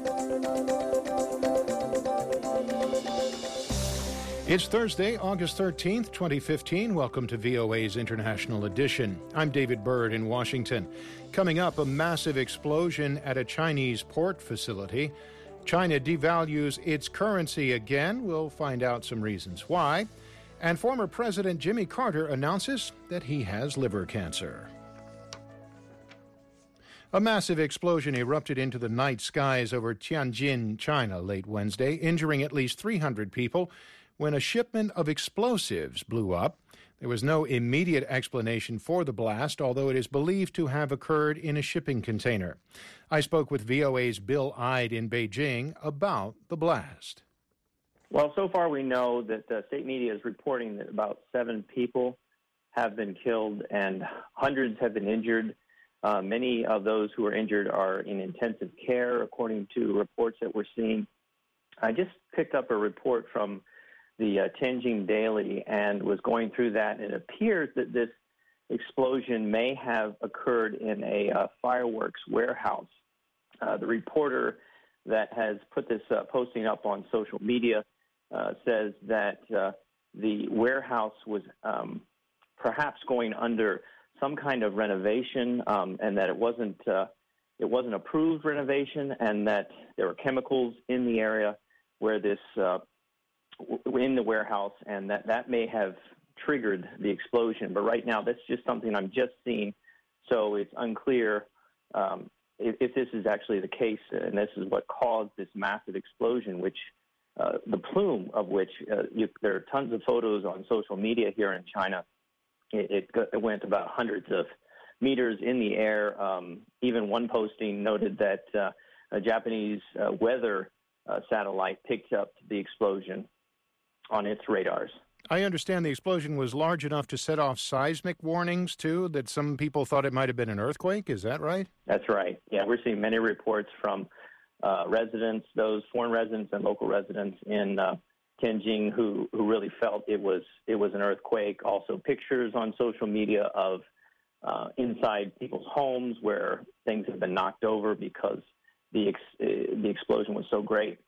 It's Thursday, August 13th, 2015. Welcome to VOA's International Edition. I'm David Byrd in Washington. Coming up, a massive explosion at a Chinese port facility. China devalues its currency again. We'll find out some reasons why. And former President Jimmy Carter announces that he has liver cancer. A massive explosion erupted into the night skies over Tianjin, China, late Wednesday, injuring at least 300 people when a shipment of explosives blew up. There was no immediate explanation for the blast, although it is believed to have occurred in a shipping container. I spoke with VOA's Bill Ide in Beijing about the blast. Well, so far we know that the state media is reporting that about 7 people have been killed and hundreds have been injured. Many of those who are injured are in intensive care, according to reports that we're seeing. I just picked up a report from the Tianjin Daily and was going through that, and it appears that this explosion may have occurred in a fireworks warehouse. The reporter that has put this posting up on social media says that the warehouse was perhaps going under some kind of renovation, and that it wasn't approved renovation, and that there were chemicals in the area where this in the warehouse, and that may have triggered the explosion. But right now, that's just something I'm just seeing, so it's unclear if this is actually the case, and this is what caused this massive explosion, which the plume of which there are tons of photos on social media here in China. It went about hundreds of meters in the air. Even one posting noted that a Japanese weather satellite picked up the explosion on its radars. I understand the explosion was large enough to set off seismic warnings, too, that some people thought it might have been an earthquake. Is that right? That's right. Yeah, we're seeing many reports from residents, those foreign residents and local residents in Tianjin who really felt it was an earthquake. Also pictures on social media of inside people's homes where things have been knocked over because the explosion was so great.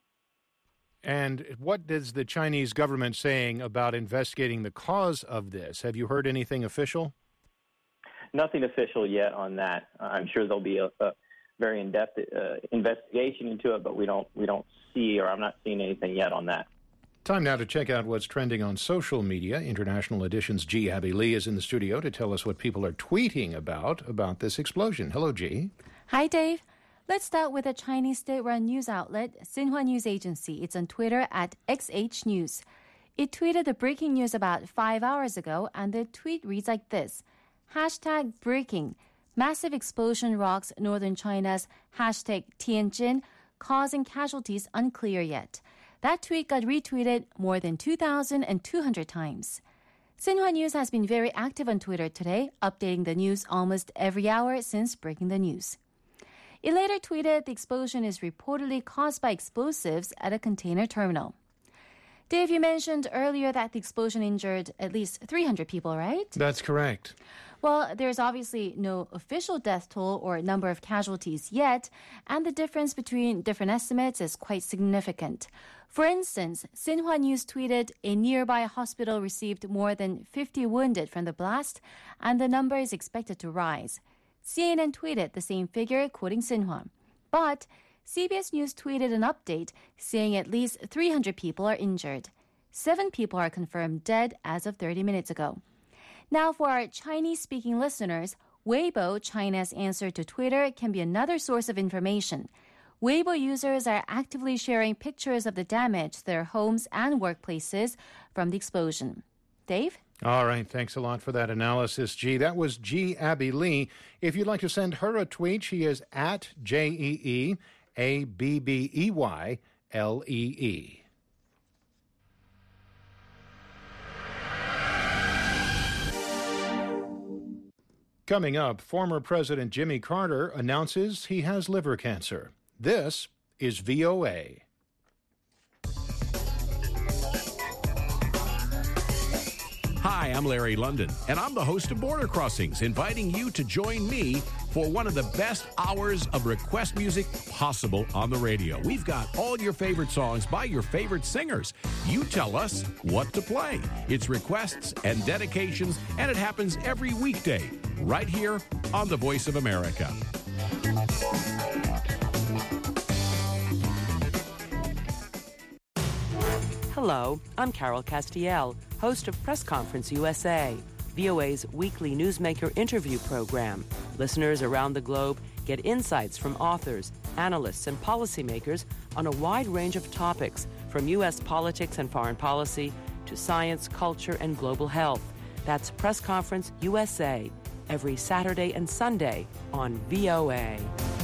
And what is the Chinese government saying about investigating the cause of this? Have you heard anything official? Nothing official yet on that. I'm sure there'll be a very in-depth investigation into it, but we don't see, or I'm not seeing anything yet on that. Time now to check out what's trending on social media. International Edition's G. Abby Lee is in the studio to tell us what people are tweeting about this explosion. Hello, G. Hi, Dave. Let's start with a Chinese state-run news outlet, Xinhua News Agency. It's on Twitter at XH News. It tweeted the breaking news about 5 hours ago, and the tweet reads like this: #breaking. Massive explosion rocks northern China's #Tianjin, causing casualties unclear yet. That tweet got retweeted more than 2,200 times. Xinhua News has been very active on Twitter today, updating the news almost every hour since breaking the news. It later tweeted the explosion is reportedly caused by explosives at a container terminal. Dave, you mentioned earlier that the explosion injured at least 300 people, right? That's correct. Well, there's obviously no official death toll or number of casualties yet, and the difference between different estimates is quite significant. For instance, Xinhua News tweeted a nearby hospital received more than 50 wounded from the blast, and the number is expected to rise. CNN tweeted the same figure, quoting Xinhua. But CBS News tweeted an update saying at least 300 people are injured. 7 people are confirmed dead as of 30 minutes ago. Now, for our Chinese-speaking listeners, Weibo, China's answer to Twitter, can be another source of information. Weibo users are actively sharing pictures of the damage to their homes and workplaces from the explosion. Dave? All right, thanks a lot for that analysis, G. That was G. Abby Lee. If you'd like to send her a tweet, she is at JeeAbbeylee. Coming up, former President Jimmy Carter announces he has liver cancer. This is VOA. Hi, I'm Larry London, and I'm the host of Border Crossings, inviting you to join me for one of the best hours of request music possible on the radio. We've got all your favorite songs by your favorite singers. You tell us what to play. It's requests and dedications, and it happens every weekday right here on The Voice of America. Hello, I'm Carol Castiel, host of Press Conference USA, VOA's weekly newsmaker interview program. Listeners around the globe get insights from authors, analysts, and policymakers on a wide range of topics, from U.S. politics and foreign policy to science, culture, and global health. That's Press Conference USA, every Saturday and Sunday on VOA.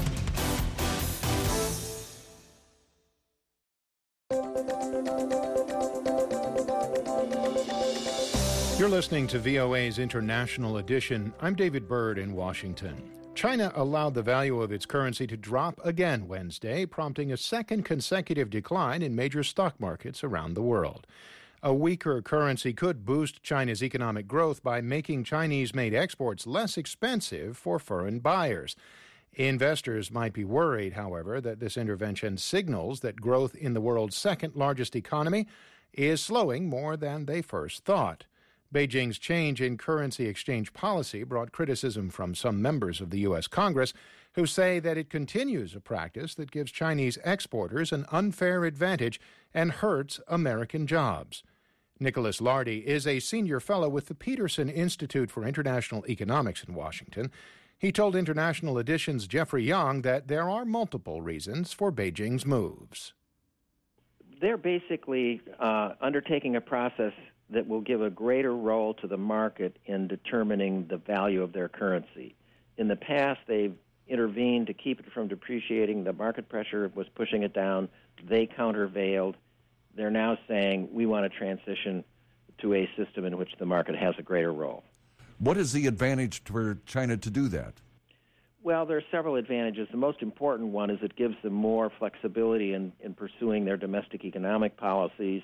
You're listening to VOA's International Edition. I'm David Byrd in Washington. China allowed the value of its currency to drop again Wednesday, prompting a second consecutive decline in major stock markets around the world. A weaker currency could boost China's economic growth by making Chinese-made exports less expensive for foreign buyers. Investors might be worried, however, that this intervention signals that growth in the world's second-largest economy is slowing more than they first thought. Beijing's change in currency exchange policy brought criticism from some members of the U.S. Congress, who say that it continues a practice that gives Chinese exporters an unfair advantage and hurts American jobs. Nicholas Lardy is a senior fellow with the Peterson Institute for International Economics in Washington. He told International Edition's Jeffrey Young that there are multiple reasons for Beijing's moves. They're basically undertaking a process that will give a greater role to the market in determining the value of their currency. In the past, they've intervened to keep it from depreciating. The market pressure was pushing it down. They countervailed. They're now saying we want to transition to a system in which the market has a greater role. What is the advantage for China to do that? Well, there are several advantages. The most important one is it gives them more flexibility in pursuing their domestic economic policies.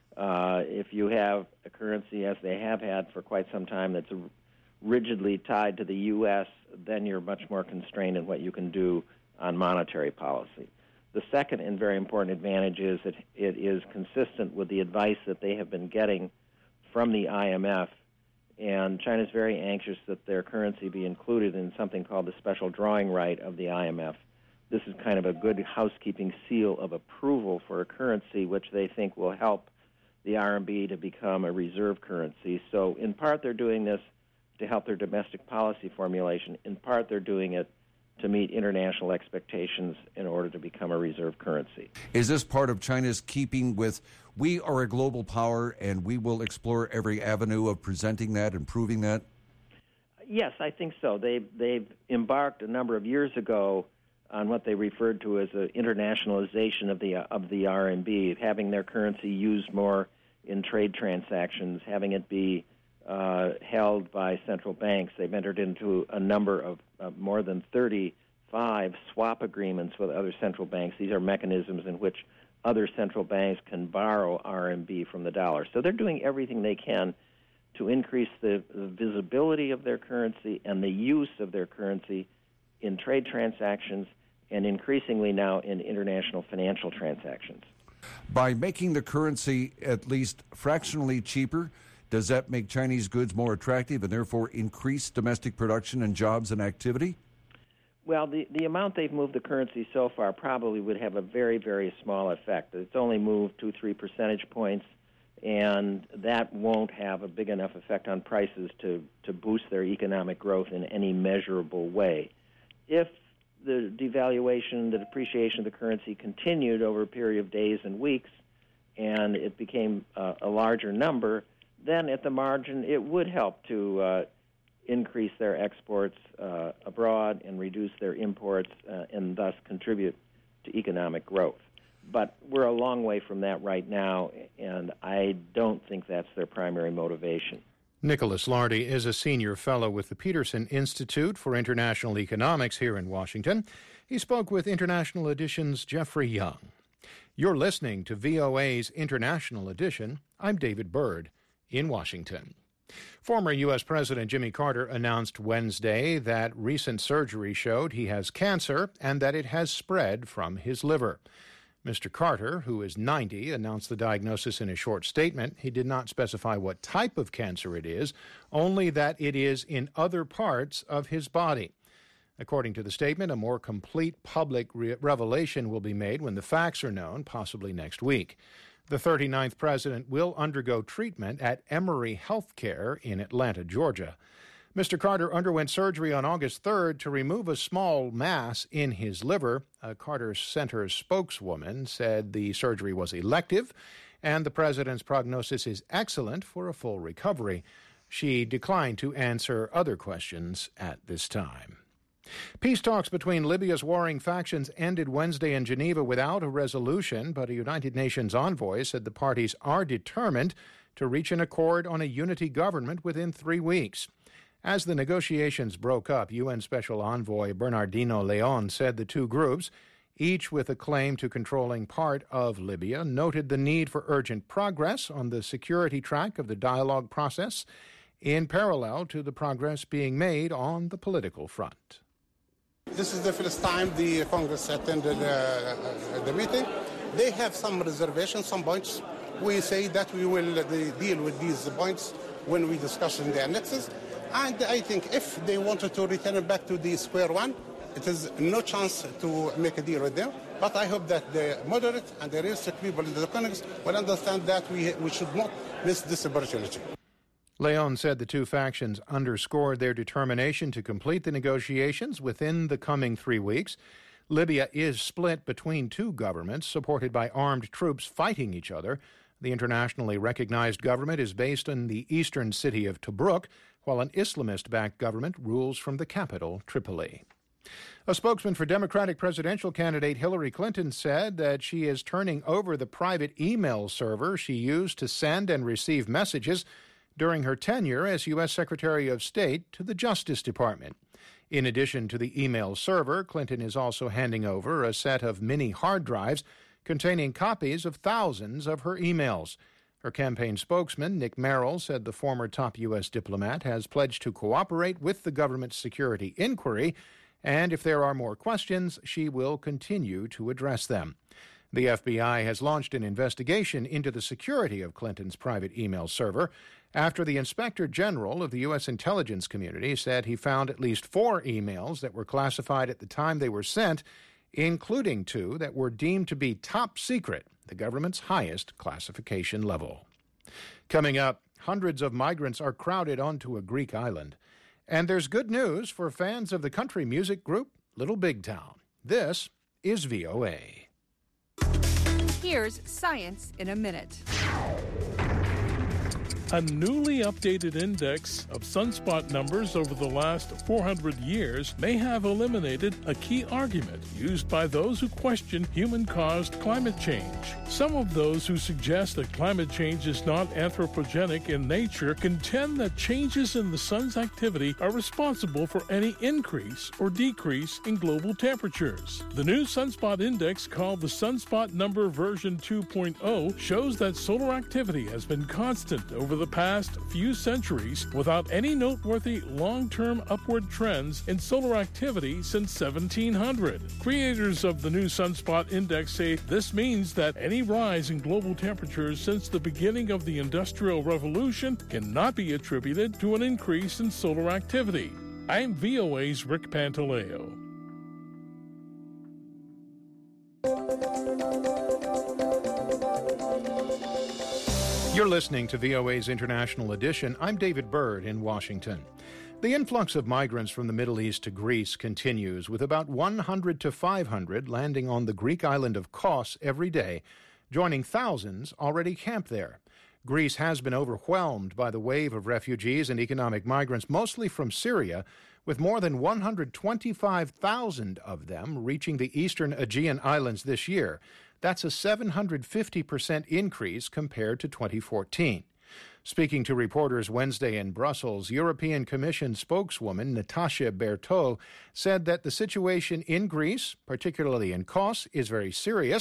If you have a currency, as they have had for quite some time, that's rigidly tied to the U.S., then you're much more constrained in what you can do on monetary policy. The second and very important advantage is that it is consistent with the advice that they have been getting from the IMF, and China is very anxious that their currency be included in something called the special drawing right of the IMF. This is kind of a good housekeeping seal of approval for a currency which they think will help the RMB to become a reserve currency. So in part they're doing this to help their domestic policy formulation. In part they're doing it to meet international expectations in order to become a reserve currency. Is this part of China's keeping with, we are a global power and we will explore every avenue of presenting that and proving that? Yes, I think so. They've embarked a number of years ago on what they referred to as an internationalization of the RMB, having their currency used more in trade transactions, having it be held by central banks. They've entered into a number of more than 35 swap agreements with other central banks. These are mechanisms in which other central banks can borrow RMB from the dollar. So they're doing everything they can to increase the visibility of their currency and the use of their currency in trade transactions and increasingly now in international financial transactions. By making the currency at least fractionally cheaper, does that make Chinese goods more attractive and therefore increase domestic production and jobs and activity? Well, the amount they've moved the currency so far probably would have a very, very small effect. It's only moved 2-3 percentage points, and that won't have a big enough effect on prices to boost their economic growth in any measurable way. If the devaluation, the depreciation of the currency continued over a period of days and weeks, and it became a larger number, then at the margin it would help to increase their exports abroad and reduce their imports and thus contribute to economic growth. But we're a long way from that right now, and I don't think that's their primary motivation. Nicholas Lardy is a senior fellow with the Peterson Institute for International Economics here in Washington. He spoke with International Edition's Jeffrey Young. You're listening to VOA's International Edition. I'm David Byrd in Washington. Former U.S. President Jimmy Carter announced Wednesday that recent surgery showed he has cancer and that it has spread from his liver. Mr. Carter, who is 90, announced the diagnosis in a short statement. He did not specify what type of cancer it is, only that it is in other parts of his body. According to the statement, a more complete public revelation will be made when the facts are known, possibly next week. The 39th president will undergo treatment at Emory Healthcare in Atlanta, Georgia. Mr. Carter underwent surgery on August 3rd to remove a small mass in his liver. A Carter Center spokeswoman said the surgery was elective and the president's prognosis is excellent for a full recovery. She declined to answer other questions at this time. Peace talks between Libya's warring factions ended Wednesday in Geneva without a resolution, but a United Nations envoy said the parties are determined to reach an accord on a unity government within 3 weeks. As the negotiations broke up, UN Special Envoy Bernardino Leon said the two groups, each with a claim to controlling part of Libya, noted the need for urgent progress on the security track of the dialogue process in parallel to the progress being made on the political front. This is the first time the Congress attended the meeting. They have some reservations, some points. We say that we will deal with these points when we discuss in the annexes. And I think if they wanted to return back to the square one, it is no chance to make a deal with them. But I hope that the moderate and the realistic people in the Congress will understand that we should not miss this opportunity. Leon said the two factions underscored their determination to complete the negotiations within the coming 3 weeks. Libya is split between two governments supported by armed troops fighting each other. The internationally recognized government is based in the eastern city of Tobruk, while an Islamist-backed government rules from the capital, Tripoli. A spokesman for Democratic presidential candidate Hillary Clinton said that she is turning over the private email server she used to send and receive messages during her tenure as U.S. Secretary of State to the Justice Department. In addition to the email server, Clinton is also handing over a set of mini hard drives containing copies of thousands of her emails. Her campaign spokesman, Nick Merrill, said the former top U.S. diplomat has pledged to cooperate with the government's security inquiry, and if there are more questions, she will continue to address them. The FBI has launched an investigation into the security of Clinton's private email server after the Inspector General of the U.S. intelligence community said he found at least 4 emails that were classified at the time they were sent, including 2 that were deemed to be top secret, the government's highest classification level. Coming up, hundreds of migrants are crowded onto a Greek island. And there's good news for fans of the country music group Little Big Town. This is VOA. Here's Science in a Minute. A newly updated index of sunspot numbers over the last 400 years may have eliminated a key argument used by those who question human-caused climate change. Some of those who suggest that climate change is not anthropogenic in nature contend that changes in the sun's activity are responsible for any increase or decrease in global temperatures. The new sunspot index, called the Sunspot Number version 2.0, shows that solar activity has been constant over the past few centuries without any noteworthy long-term upward trends in solar activity since 1700. Creators of the new Sunspot Index say this means that any rise in global temperatures since the beginning of the Industrial Revolution cannot be attributed to an increase in solar activity. I'm VOA's Rick Pantaleo. You're listening to VOA's International Edition. I'm David Byrd in Washington. The influx of migrants from the Middle East to Greece continues, with about 100 to 500 landing on the Greek island of Kos every day, joining thousands already camped there. Greece has been overwhelmed by the wave of refugees and economic migrants, mostly from Syria, with more than 125,000 of them reaching the eastern Aegean islands this year. That's a 750% increase compared to 2014. Speaking to reporters Wednesday in Brussels, European Commission spokeswoman Natasha Bertol said that the situation in Greece, particularly in Kos, is very serious,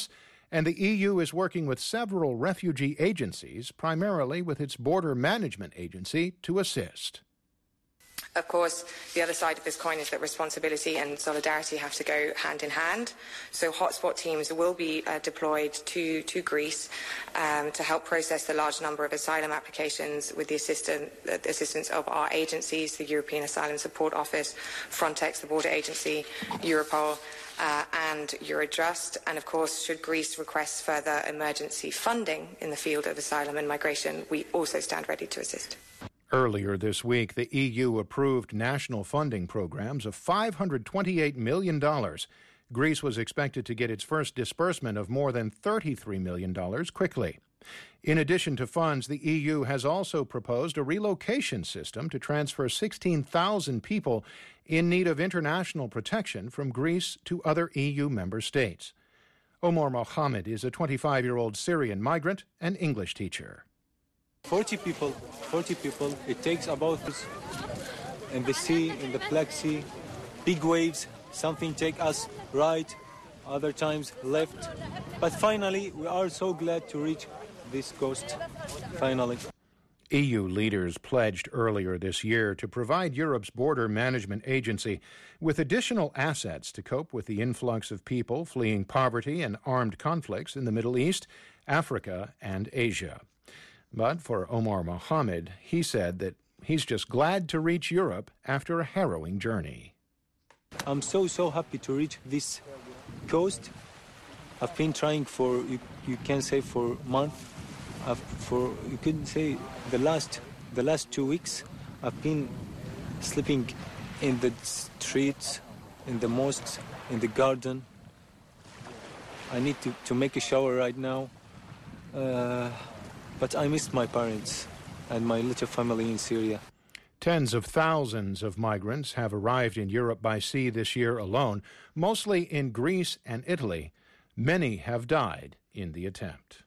And the EU is working with several refugee agencies, primarily with its border management agency, to assist. Of course, the other side of this coin is that responsibility and solidarity have to go hand in hand. So hotspot teams will be deployed to Greece to help process the large number of asylum applications with the assistance of our agencies, the European Asylum Support Office, Frontex, the Border Agency, Europol, and Eurojust. And of course, should Greece request further emergency funding in the field of asylum and migration, we also stand ready to assist. Earlier this week, the EU approved national funding programs of $528 million. Greece was expected to get its first disbursement of more than $33 million quickly. In addition to funds, the EU has also proposed a relocation system to transfer 16,000 people in need of international protection from Greece to other EU member states. Omar Mohammed is a 25-year-old Syrian migrant and English teacher. 40 people, it takes about in the sea, in the Black Sea, big waves, something take us right, other times left. But finally, we are so glad to reach this coast, finally. EU leaders pledged earlier this year to provide Europe's border management agency with additional assets to cope with the influx of people fleeing poverty and armed conflicts in the Middle East, Africa, and Asia. But for Omar Mohammed, he said that he's just glad to reach Europe after a harrowing journey. I'm so happy to reach this coast. I've been trying for, you can say, for a month. You can say the last 2 weeks, I've been sleeping in the streets, in the mosques, in the garden. I need to make a shower right now. But I miss my parents and my little family in Syria. Tens of thousands of migrants have arrived in Europe by sea this year alone, mostly in Greece and Italy. Many have died in the attempt.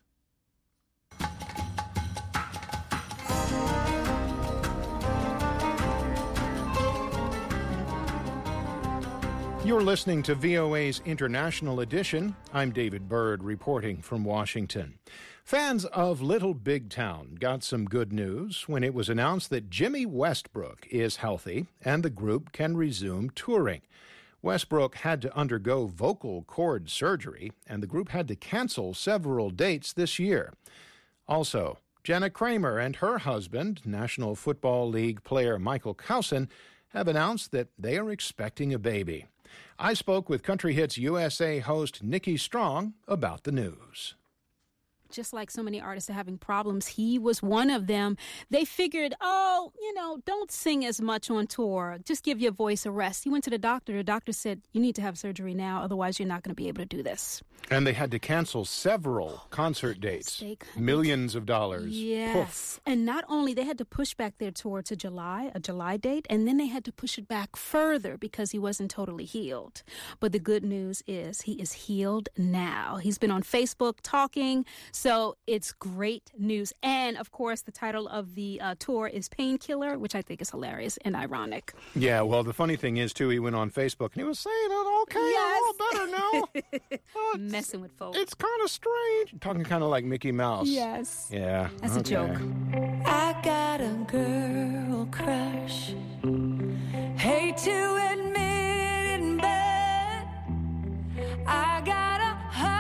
You're listening to VOA's International Edition. I'm David Byrd reporting from Washington. Fans of Little Big Town got some good news when it was announced that Jimmy Westbrook is healthy and the group can resume touring. Westbrook had to undergo vocal cord surgery, and the group had to cancel several dates this year. Also, Jenna Kramer and her husband, National Football League player Michael Cousin, have announced that they are expecting a baby. I spoke with Country Hits USA host Nikki Strong about the news. Just like so many artists are having problems, he was one of them. They figured, don't sing as much on tour. Just give your voice a rest. He went to the doctor. The doctor said, you need to have surgery now, otherwise you're not going to be able to do this. And they had to cancel several concert dates. Millions of dollars. Yes. Poof. And not only, they had to push back their tour to a July date, and then they had to push it back further because he wasn't totally healed. But the good news is he is healed now. He's been on Facebook talking, so it's great news. And, of course, the title of the tour is Painkiller, which I think is hilarious and ironic. Yeah, well, the funny thing is, too, he went on Facebook and he was saying, okay, yes. I'm all better now. Messing with folks. It's kind of strange. Talking kind of like Mickey Mouse. Yes. Yeah. That's a joke. I got a girl crush. Hate to admit it in bed. I got a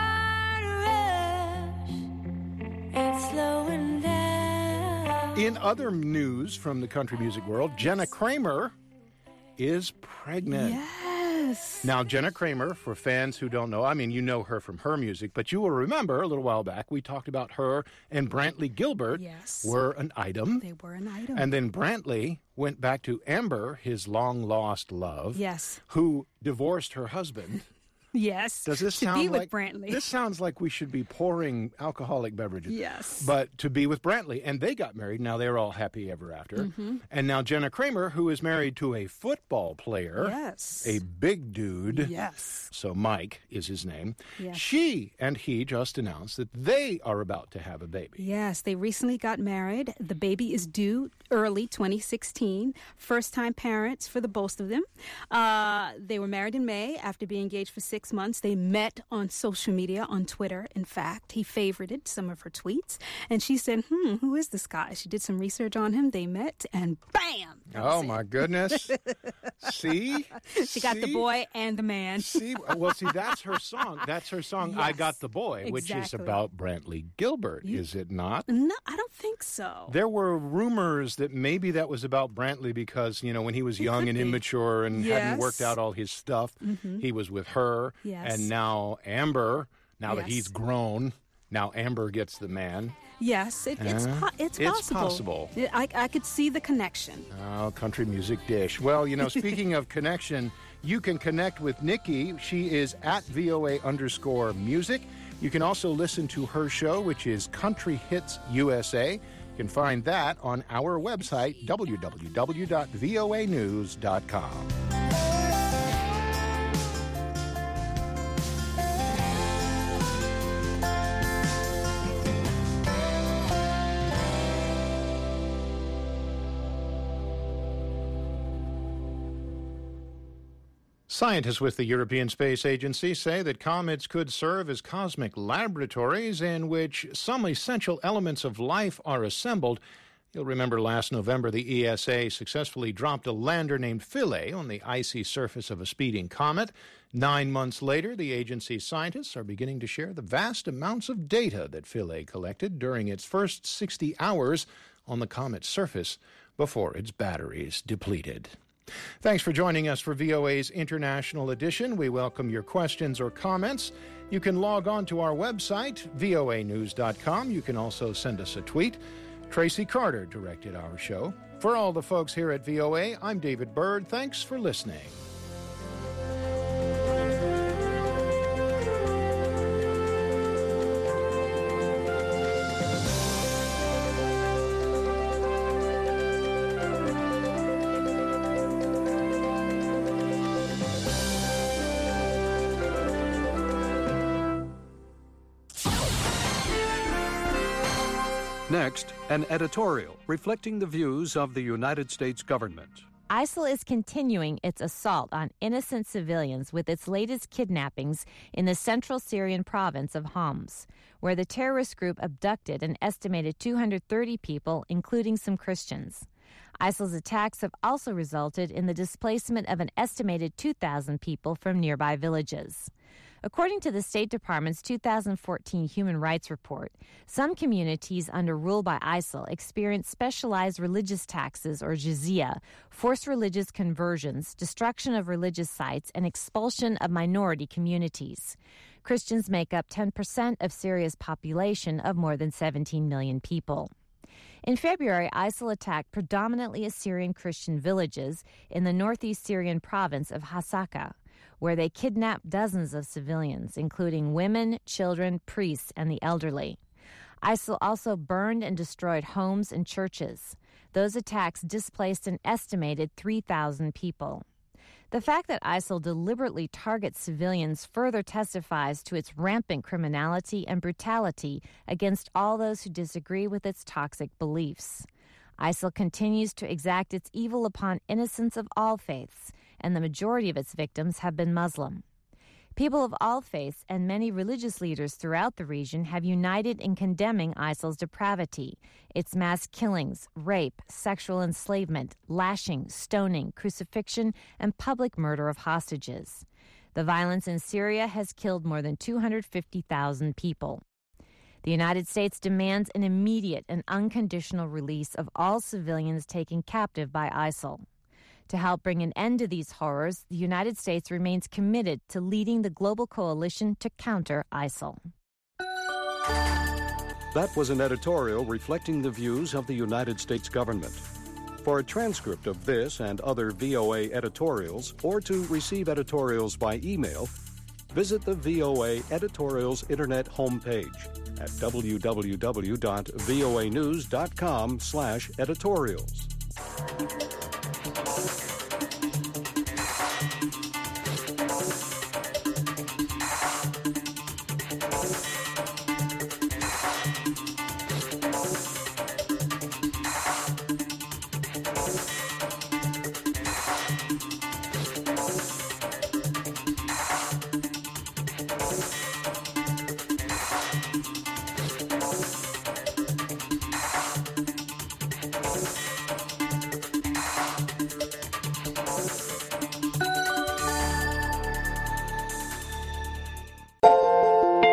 heart rush. It's slowing down. In other news from the country music world, Jenna Kramer is pregnant. Yes. Now, Jenna Kramer, for fans who don't know, I mean, you know her from her music, but you will remember a little while back we talked about her and Brantley Gilbert were an item. They were an item. And then Brantley went back to Amber, his long-lost love, who divorced her husband. Yes. Does this to sound be like with Brantley? This sounds like we should be pouring alcoholic beverages. Yes. But to be with Brantley, and they got married. Now they're all happy ever after. Mm-hmm. And now Jenna Kramer, who is married to a football player, a big dude. Yes. So Mike is his name. Yes. She and he just announced that they are about to have a baby. Yes, they recently got married. The baby is due early 2016. First-time parents for the both of them. They were married in May after being engaged for 6 6 months. They met on social media, on Twitter, in fact. He favorited some of her tweets. And she said, who is this guy? She did some research on him. They met, and bam! Oh, my goodness. See? She got the boy and the man. See? Well, see, that's her song. That's her song, yes. I Got the Boy, which is about Brantley Gilbert, is it not? No, I don't think so. There were rumors that maybe that was about Brantley because, when he was young and immature and hadn't worked out all his stuff, he was with her. Yes. And now Amber, that he's grown, now Amber gets the man. Yes, it's possible. I could see the connection. Oh, country music dish. Well, speaking of connection, you can connect with Nikki. She is at VOA_music. You can also listen to her show, which is Country Hits USA. You can find that on our website, www.voanews.com. Scientists with the European Space Agency say that comets could serve as cosmic laboratories in which some essential elements of life are assembled. You'll remember last November the ESA successfully dropped a lander named Philae on the icy surface of a speeding comet. 9 months later, the agency's scientists are beginning to share the vast amounts of data that Philae collected during its first 60 hours on the comet's surface before its batteries depleted. Thanks for joining us for VOA's International Edition. We welcome your questions or comments. You can log on to our website, voanews.com. You can also send us a tweet. Tracy Carter directed our show. For all the folks here at VOA, I'm David Byrd. Thanks for listening. Next, an editorial reflecting the views of the United States government. ISIL is continuing its assault on innocent civilians with its latest kidnappings in the central Syrian province of Homs, where the terrorist group abducted an estimated 230 people, including some Christians. ISIL's attacks have also resulted in the displacement of an estimated 2,000 people from nearby villages. According to the State Department's 2014 Human Rights Report, some communities under rule by ISIL experience specialized religious taxes, or jizya, forced religious conversions, destruction of religious sites, and expulsion of minority communities. Christians make up 10% of Syria's population of more than 17 million people. In February, ISIL attacked predominantly Assyrian Christian villages in the northeast Syrian province of Hasaka, where they kidnapped dozens of civilians, including women, children, priests, and the elderly. ISIL also burned and destroyed homes and churches. Those attacks displaced an estimated 3,000 people. The fact that ISIL deliberately targets civilians further testifies to its rampant criminality and brutality against all those who disagree with its toxic beliefs. ISIL continues to exact its evil upon innocents of all faiths, and the majority of its victims have been Muslim. People of all faiths and many religious leaders throughout the region have united in condemning ISIL's depravity, its mass killings, rape, sexual enslavement, lashing, stoning, crucifixion, and public murder of hostages. The violence in Syria has killed more than 250,000 people. The United States demands an immediate and unconditional release of all civilians taken captive by ISIL. To help bring an end to these horrors, the United States remains committed to leading the global coalition to counter ISIL. That was an editorial reflecting the views of the United States government. For a transcript of this and other VOA editorials, or to receive editorials by email, visit the VOA Editorials Internet homepage at www.voanews.com/editorials.